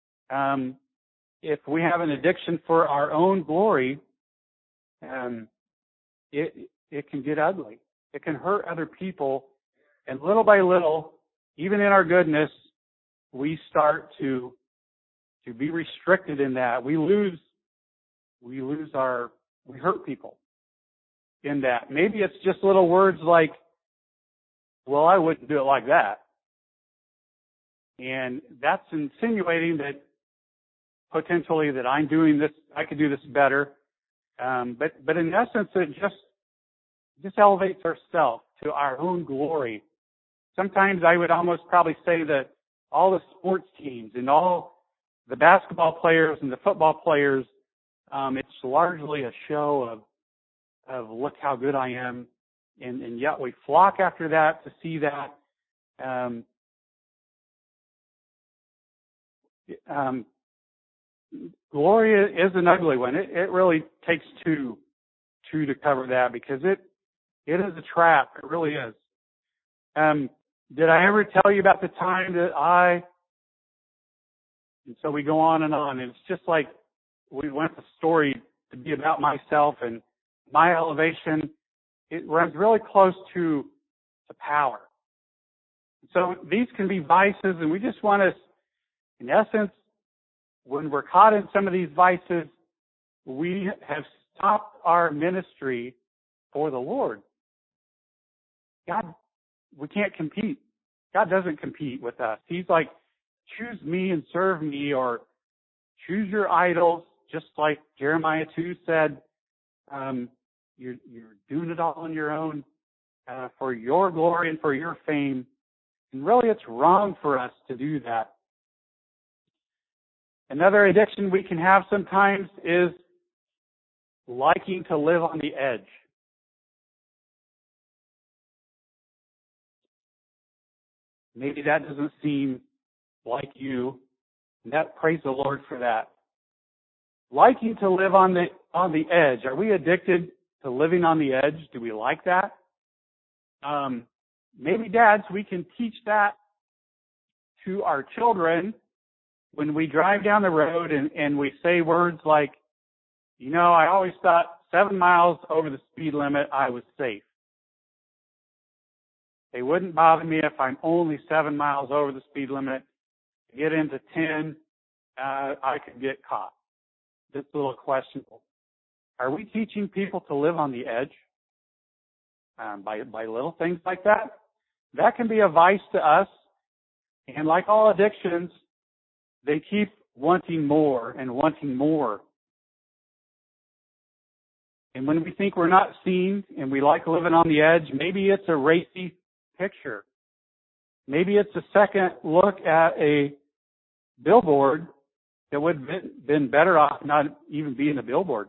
if we have an addiction for our own glory, it can get ugly. It can hurt other people, and little by little, even in our goodness, we start to be restricted in that. We hurt people in that. Maybe it's just little words like, well, I wouldn't do it like that. And that's insinuating that potentially that I'm doing this, I could do this better. But in essence, it just elevates ourselves to our own glory. Sometimes I would almost probably say that all the sports teams and all the basketball players and the football players, it's largely a show of look how good I am. And yet we flock after that to see that. Glory is an ugly one. It really takes two to cover that, because it is a trap. It really is. Did I ever tell you about the time that and so we go on, and it's just like we want the story to be about myself and my elevation. It runs really close to power. So these can be vices, and we just want to, in essence, when we're caught in some of these vices, we have stopped our ministry for the Lord. God, we can't compete. God doesn't compete with us. He's like, choose me and serve me, or choose your idols, just like Jeremiah 2 said. You're doing it all on your own for your glory and for your fame. And really, it's wrong for us to do that. Another addiction we can have sometimes is liking to live on the edge. Maybe that doesn't seem like you. And praise the Lord for that. Liking to live on the edge. Are we addicted to living on the edge? Do we like that? Maybe dads, we can teach that to our children when we drive down the road and we say words like, I always thought 7 miles over the speed limit, I was safe. It wouldn't bother me if I'm only 7 miles over the speed limit. Get into 10, I could get caught. It's a little questionable. Are we teaching people to live on the edge by little things like that? That can be a vice to us. And like all addictions, they keep wanting more and wanting more. And when we think we're not seen and we like living on the edge, maybe it's a racy picture. Maybe it's a second look at a billboard that would have been better off not even being a billboard.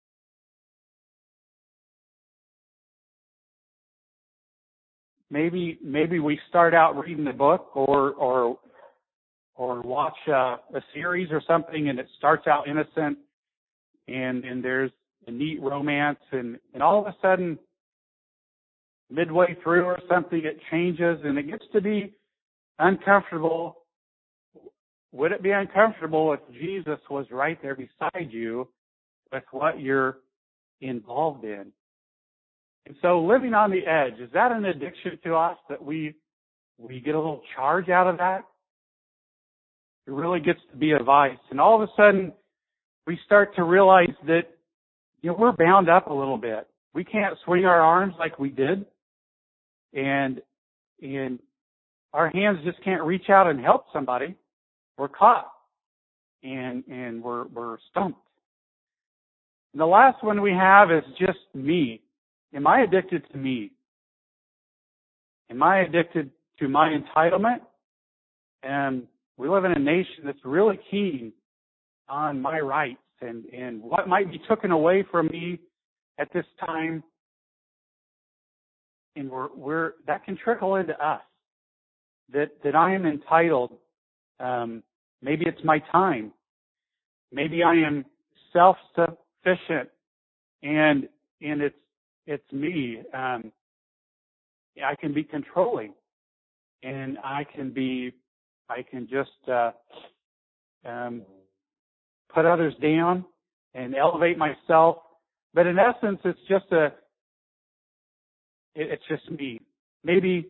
Maybe we start out reading a book or watch a series or something, and it starts out innocent, and there's a neat romance, and all of a sudden, midway through or something, it changes, and it gets to be uncomfortable. Would it be uncomfortable if Jesus was right there beside you with what you're involved in? And so living on the edge, is that an addiction to us that we get a little charge out of that? It really gets to be a vice. And all of a sudden, we start to realize that, we're bound up a little bit. We can't swing our arms like we did. And our hands just can't reach out and help somebody. We're caught. And we're stumped. And the last one we have is just me. Am I addicted to me? Am I addicted to my entitlement? And we live in a nation that's really keen on my rights and what might be taken away from me at this time. And that can trickle into us. That I am entitled. Maybe it's my time. Maybe I am self-sufficient, and it's me. I can be controlling, and I can just put others down and elevate myself. But in essence, it's just me. Maybe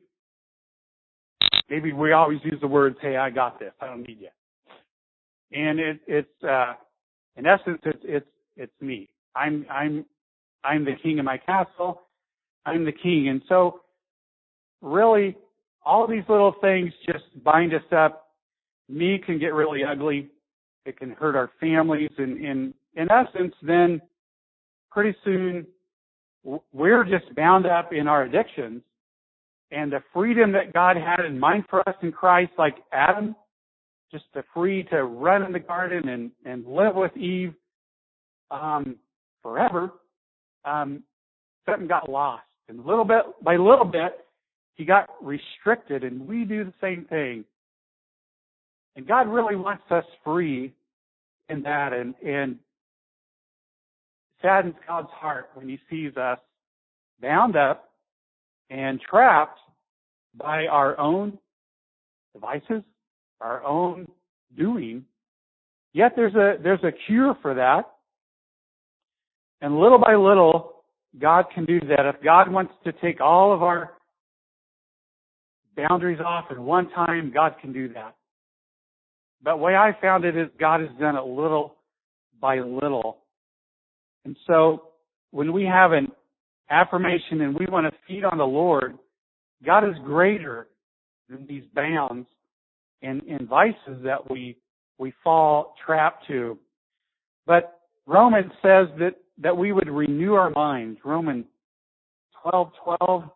we always use the words, "Hey, I got this. I don't need you." And it's in essence, it's me. I'm the king of my castle. I'm the king. And so really, all these little things just bind us up. Me can get really ugly. It can hurt our families. And in essence, then pretty soon we're just bound up in our addictions. And the freedom that God had in mind for us in Christ, like Adam, just the free to run in the garden and live with Eve forever, something got lost. And little bit by little bit, he got restricted, and we do the same thing. And God really wants us free in that, and saddens God's heart when he sees us bound up and trapped by our own devices, our own doing. Yet there's a cure for that. And little by little, God can do that. If God wants to take all of our boundaries off at one time, God can do that. But the way I found it is God has done it little by little. And so when we have an affirmation and we want to feed on the Lord, God is greater than these bounds and vices that we fall trapped to. But Romans says that we would renew our minds. Romans 12:12.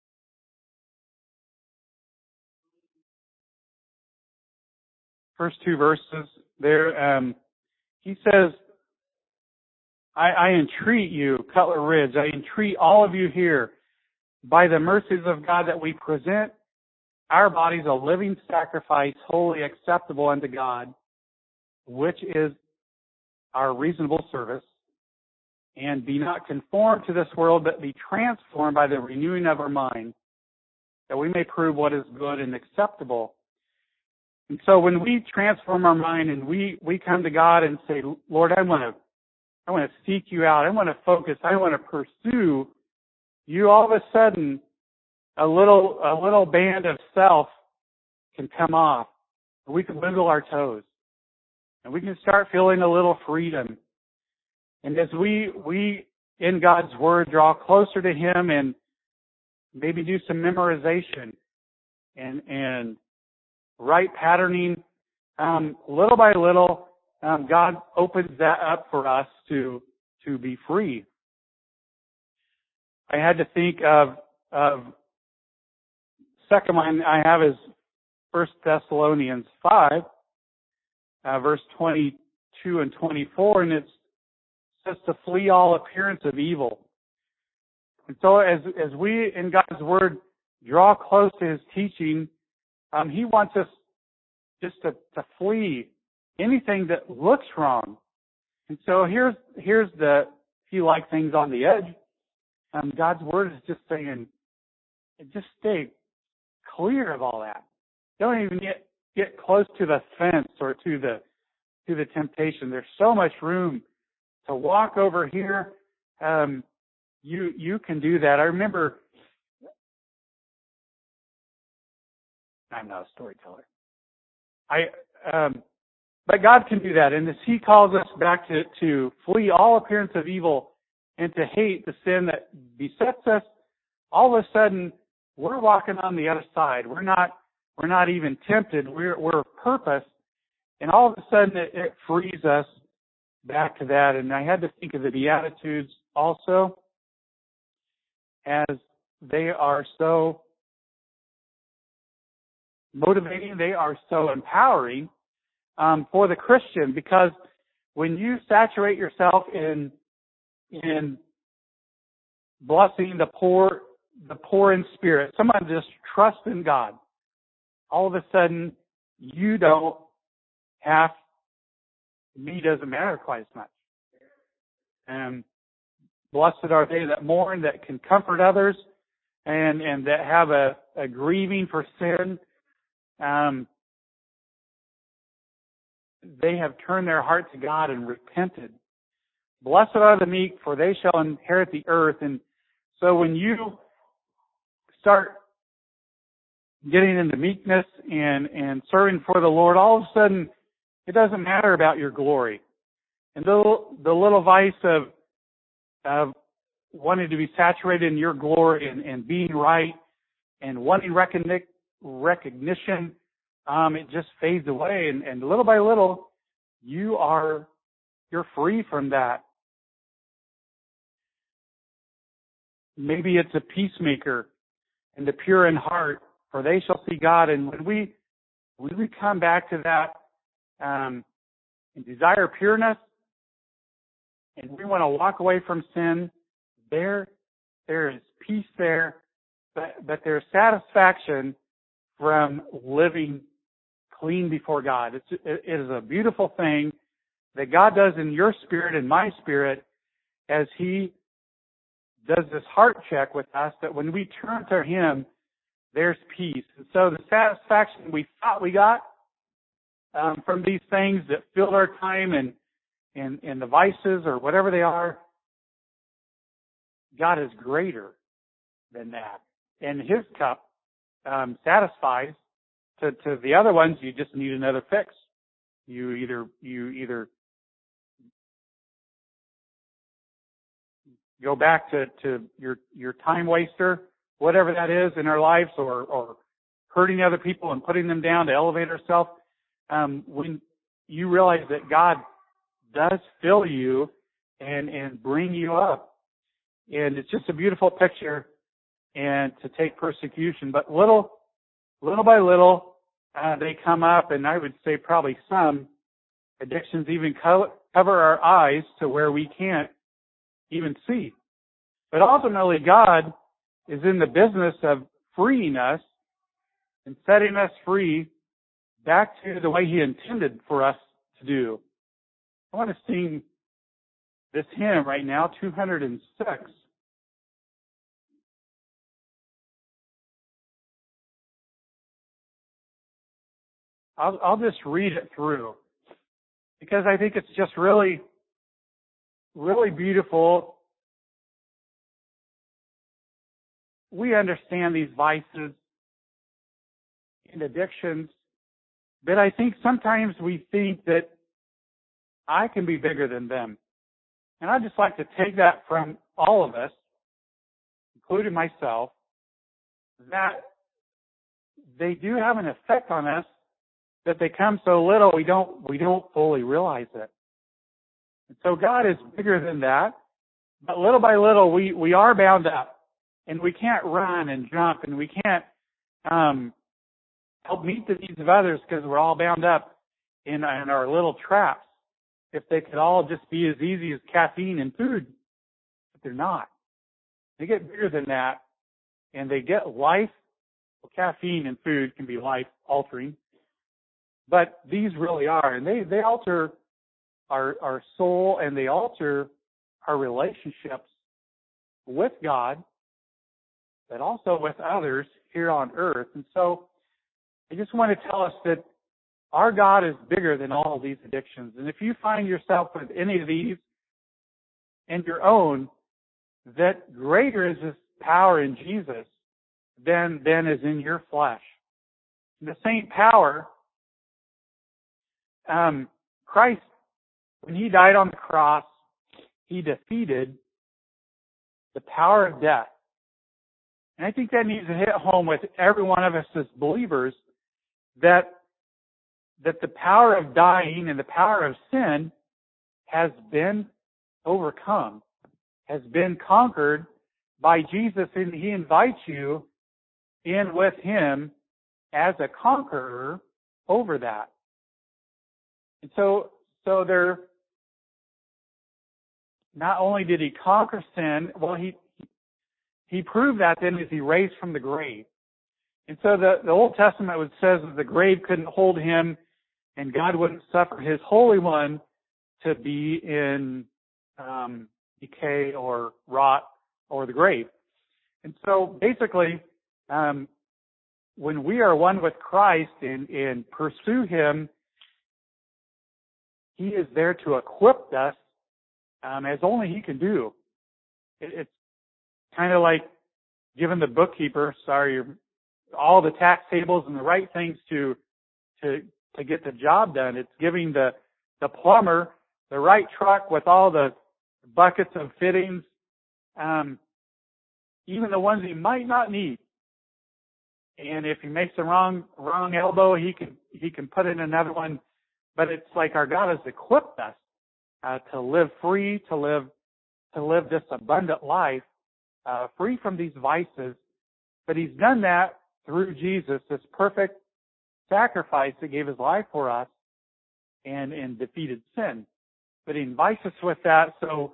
First two verses there. He says, I entreat you, Cutler Ridge, I entreat all of you here, by the mercies of God, that we present our bodies a living sacrifice, wholly acceptable unto God, which is our reasonable service. And be not conformed to this world, but be transformed by the renewing of our mind, that we may prove what is good and acceptable. And so when we transform our mind and we come to God and say, Lord, I want to seek you out. I want to focus. I want to pursue you. All of a sudden, a little band of self can come off. We can wiggle our toes, and we can start feeling a little freedom. And as we in God's Word draw closer to Him and maybe do some memorization and right patterning, little by little, God opens that up for us to be free. I had to think of second one I have is 1 Thessalonians 5, verse 22 and 24, and it says to flee all appearance of evil. And so as we in God's Word draw close to His teaching, He wants us just to flee anything that looks wrong. And so here's the few like things on the edge. God's Word is just saying, just stay clear of all that. Don't even get close to the fence or to the temptation. There's so much room to walk over here. You can do that. I remember, I'm not a storyteller. But God can do that. And as He calls us back to flee all appearance of evil and to hate the sin that besets us, all of a sudden we're walking on the other side. We're not even tempted. We're purpose. And all of a sudden it frees us back to that. And I had to think of the Beatitudes also, as they are so motivating, they are so empowering for the Christian, because when you saturate yourself in blessing the poor in spirit, someone just trusts in God, all of a sudden you don't have, me doesn't matter quite as much. And blessed are they that mourn, that can comfort others, and that have a grieving for sin. They have turned their heart to God and repented. Blessed are the meek, for they shall inherit the earth. And so when you start getting into meekness and serving for the Lord, all of a sudden, it doesn't matter about your glory. And the little vice of wanting to be saturated in your glory and being right and wanting recognition, it just fades away. And little by little, you're free from that. Maybe it's a peacemaker and the pure in heart, for they shall see God. And when we come back to that and desire pureness, and we want to walk away from sin, there is peace there, but there's satisfaction from living clean before God. It is a beautiful thing that God does in your spirit and my spirit as He does this heart check with us, that when we turn to Him, there's peace. And so the satisfaction we thought we got from these things that filled our time and the vices or whatever they are, God is greater than that. And His cup satisfies. To the other ones, you just need another fix. You either go back to your time waster, whatever that is in our lives, or hurting other people and putting them down to elevate ourselves. When you realize that God does fill you and bring you up, and it's just a beautiful picture. And to take persecution, but little by little, they come up, and I would say probably some addictions even cover our eyes to where we can't even see. But ultimately, God is in the business of freeing us and setting us free back to the way He intended for us to do. I want to sing this hymn right now, 206. I'll just read it through because I think it's just really, really beautiful. We understand these vices and addictions, but I think sometimes we think that I can be bigger than them. And I'd just like to take that from all of us, including myself, that they do have an effect on us, that they come so little we don't fully realize it. And so God is bigger than that, but little by little we are bound up, and we can't run and jump, and we can't help meet the needs of others because we're all bound up in our little traps. If they could all just be as easy as caffeine and food, but they're not. They get bigger than that, and they get life. Well, caffeine and food can be life altering. But these really are, and they alter our soul, and they alter our relationships with God, but also with others here on earth. And so I just want to tell us that our God is bigger than all of these addictions. And if you find yourself with any of these and your own, that greater is His power in Jesus than is in your flesh. The same power, Christ, when He died on the cross, He defeated the power of death. And I think that needs to hit home with every one of us as believers, that the power of dying and the power of sin has been overcome, has been conquered by Jesus, and He invites you in with Him as a conqueror over that. And so there, not only did He conquer sin, well, He proved that then as He raised from the grave. And so the Old Testament says that the grave couldn't hold Him, and God wouldn't suffer His Holy One to be in decay or rot or the grave. And so basically, when we are one with Christ and pursue Him, He is there to equip us as only He can do. It's kind of like giving the bookkeeper, all the tax tables and the right things to get the job done. It's giving the plumber the right truck with all the buckets of fittings, even the ones he might not need. And if he makes the wrong elbow, he can put in another one. But it's like our God has equipped us to live free, to live this abundant life, free from these vices. But He's done that through Jesus, this perfect sacrifice that gave His life for us and defeated sin. But He invites us with that. So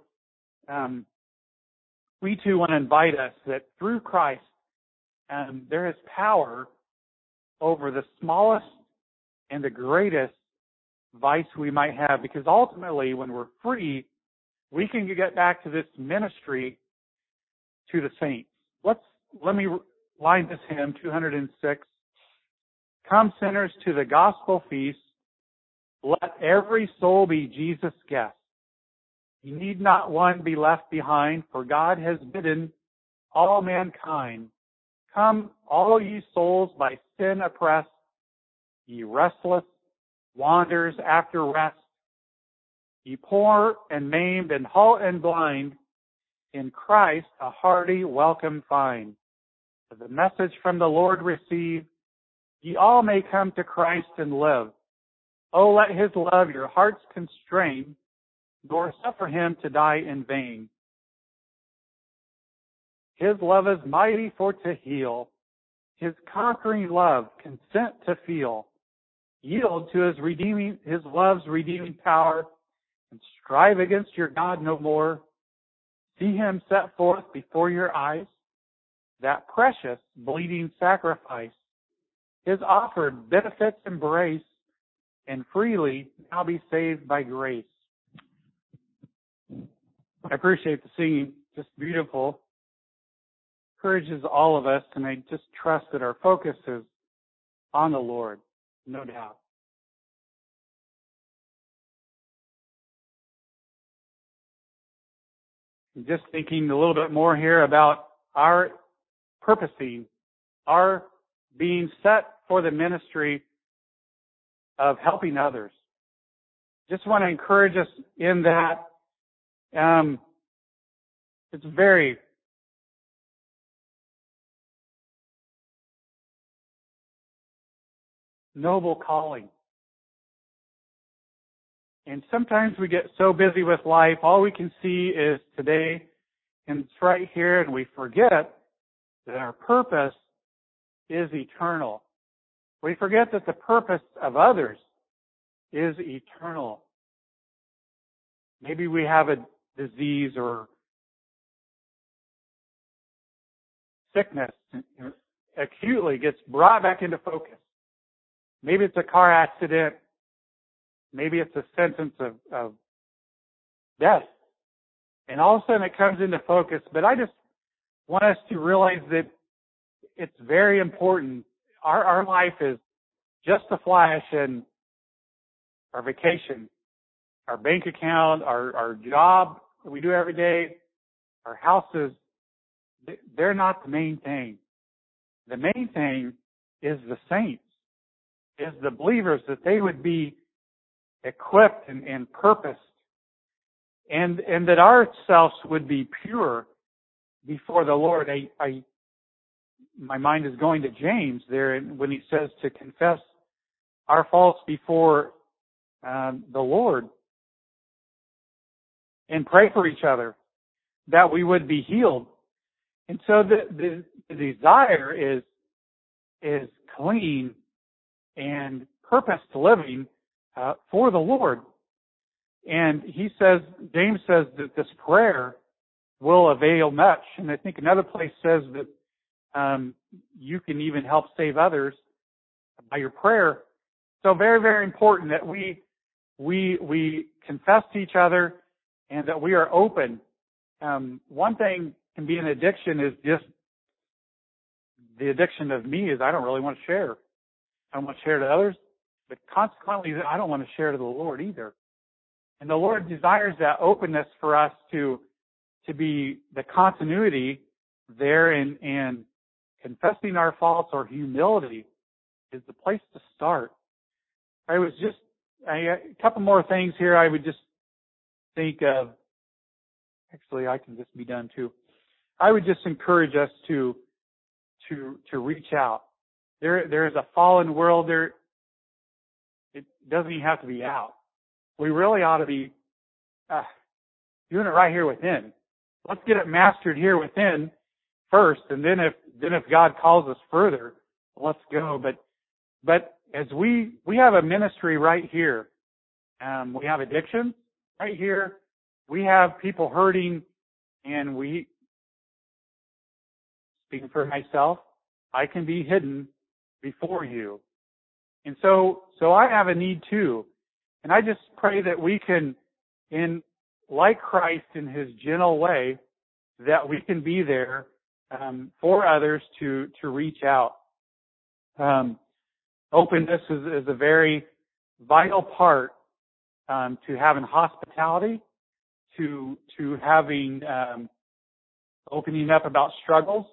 we too want to invite us that through Christ, there is power over the smallest and the greatest vice we might have, because ultimately when we're free, we can get back to this ministry to the saints. Let me line this hymn, 206. Come sinners to the gospel feast, let every soul be Jesus' guest. You need not one be left behind, for God has bidden all mankind. Come, all ye souls by sin oppressed, ye restless wanderers after rest, ye poor and maimed and halt and blind, in Christ a hearty welcome find. The message from the Lord receive, ye all may come to Christ and live. Oh, let His love your hearts constrain, nor suffer Him to die in vain. His love is mighty for to heal, His conquering love consent to feel. Yield to His love's redeeming power, and strive against your God no more. See Him set forth before your eyes, that precious bleeding sacrifice. His offered benefits embrace, and freely now be saved by grace. I appreciate the singing, just beautiful. Encourages all of us, and I just trust that our focus is on the Lord, no doubt. Just thinking a little bit more here about our purposing, our being set for the ministry of helping others. Just want to encourage us in that. It's very noble calling. And sometimes we get so busy with life, all we can see is today, and it's right here, and we forget that our purpose is eternal. We forget that the purpose of others is eternal. Maybe we have a disease or sickness acutely gets brought back into focus. Maybe it's a car accident. Maybe it's a sentence of death. And all of a sudden it comes into focus. But I just want us to realize that it's very important. Our life is just a flash, and our vacation, our bank account, our job that we do every day, our houses, they're not the main thing. The main thing is the saints, is the believers, that they would be equipped and purposed, and that ourselves would be pure before the Lord. My mind is going to James there when he says to confess our faults before the Lord and pray for each other that we would be healed. And so the desire is clean and purposed living for the Lord. And James says that this prayer will avail much. And I think another place says that you can even help save others by your prayer. So very, very important that we confess to each other and that we are open one thing can be an addiction is just the addiction of me is I don't really want to share. I don't want to share to others, but consequently, I don't want to share to the Lord either. And the Lord desires that openness for us to be the continuity there, and confessing our faults or humility is the place to start. A couple more things here I would just think of. Actually, I can just be done too. I would just encourage us to reach out. There is a fallen world there. It doesn't even have to be out. We really ought to be doing it right here within. Let's get it mastered here within first, and then if God calls us further, let's go. But as we have a ministry right here, we have addiction right here. We have people hurting, and speaking for myself, I can be hidden before you. And so I have a need too. And I just pray that we can, like Christ in his gentle way, that we can be there for others to reach out. Openness is a very vital part to having hospitality, to having opening up about struggles.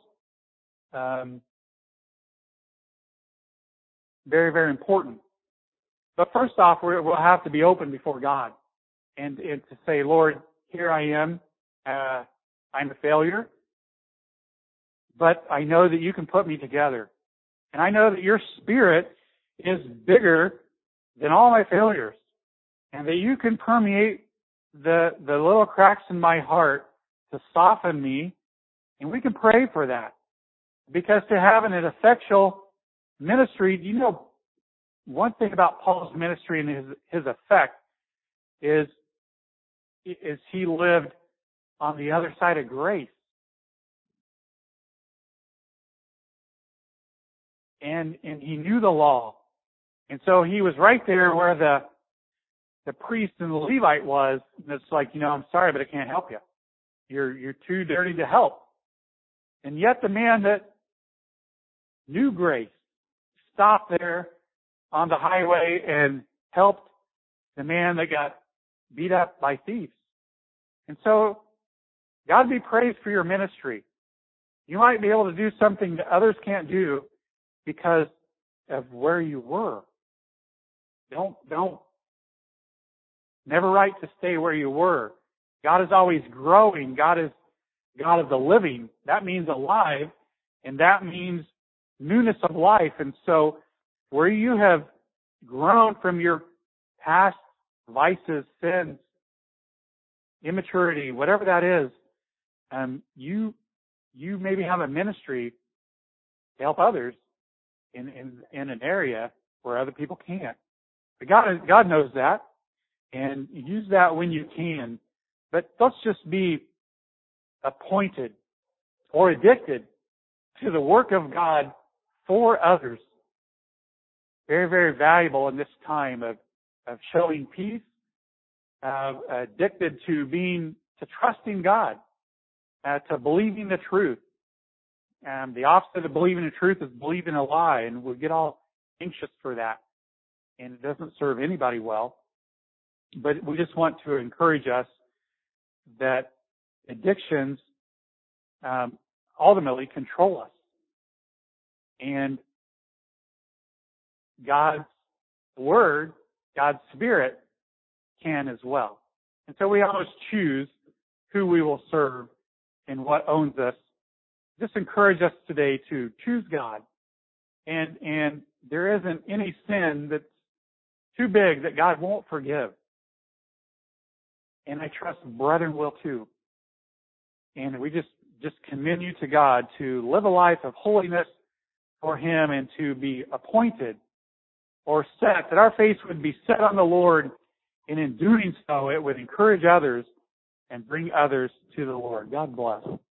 Very, very important. But first off, we'll have to be open before God and to say, Lord, here I am. I'm a failure, but I know that you can put me together. And I know that your Spirit is bigger than all my failures, and that you can permeate the little cracks in my heart to soften me, and we can pray for that. Because to have an effectual ministry, you know, one thing about Paul's ministry and his effect is he lived on the other side of grace. And he knew the law. And so he was right there where the priest and the Levite was. And it's like, I'm sorry, but I can't help you. You're too dirty to help. And yet the man that knew grace stopped there on the highway and helped the man that got beat up by thieves. And so, God be praised for your ministry. You might be able to do something that others can't do because of where you were. Never right to stay where you were. God is always growing. God is God of the living. That means alive, and that means newness of life. And so, where you have grown from your past vices, sins, immaturity, whatever that is, you maybe have a ministry to help others in an area where other people can't. But God knows that, and use that when you can. But let's just be appointed or addicted to the work of God for others. Very, very valuable in this time of showing peace, addicted to trusting God, to believing the truth. The opposite of believing the truth is believing a lie, and we get all anxious for that, and it doesn't serve anybody well. But we just want to encourage us that addictions ultimately control us, and God's Word, God's Spirit can as well. And so we always choose who we will serve and what owns us. Just encourage us today to choose God. And there isn't any sin that's too big that God won't forgive. And I trust brethren will too. And we just commend you to God to live a life of holiness for Him and to be appointed or set, that our face would be set on the Lord, and in doing so, it would encourage others and bring others to the Lord. God bless.